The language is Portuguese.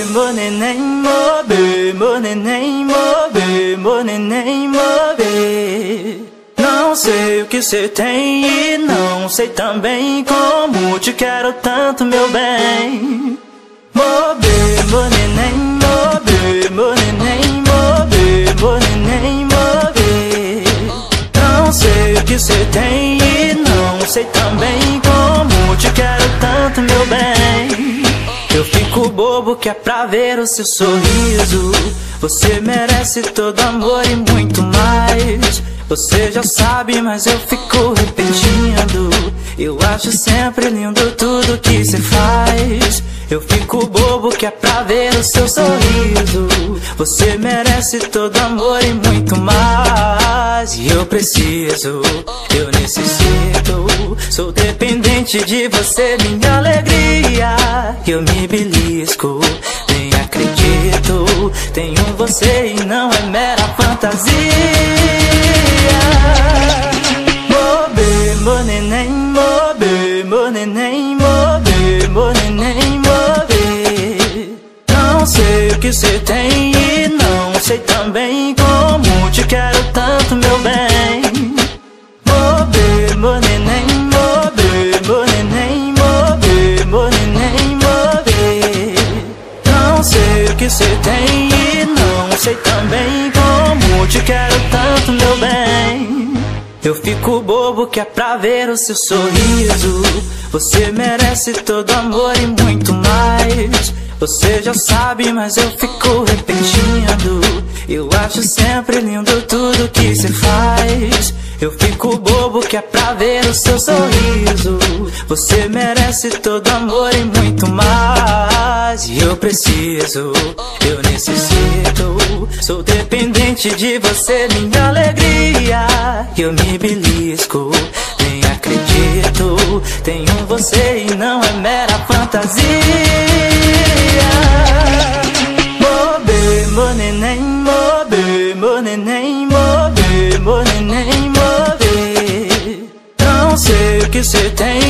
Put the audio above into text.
meu neném, meu neném, meu neném, não sei o que cê tem e não sei também como te quero tanto, meu bem. Meu neném, meu neném, meu neném, não sei o que cê tem e não sei também como te quero tanto, meu bem. Eu fico bobo que é pra ver o seu sorriso. Você merece todo amor e muito mais. Você já sabe, mas eu fico repetindo. Eu acho sempre lindo tudo que cê faz. Eu fico bobo que é pra ver o seu sorriso. Você merece todo amor e muito mais. E eu preciso, eu necessito. Sou dependente de você, minha alegria. Eu me belisco, nem acredito. Tenho você e não é mera fantasia. Meu neném, meu neném, meu neném, não sei o que cê tem e não sei também como te quero tanto, meu bem. Meu neném, meu neném, meu neném, não sei o que cê tem e não sei também como te quero tanto, meu bem. Eu fico bobo que é pra ver o seu sorriso. Você merece todo amor e muito mais. Você já sabe, mas eu fico repetindo. Eu acho sempre lindo tudo que cê faz. Eu fico bobo que é pra ver o seu sorriso. Você merece todo amor e muito mais. E eu preciso, eu necessito. Sou dependente de você, minha alegria. Eu me belisco, nem acredito. Tenho você e não é mera fantasia. Meu neném, meu neném, meu neném, não sei o que cê tem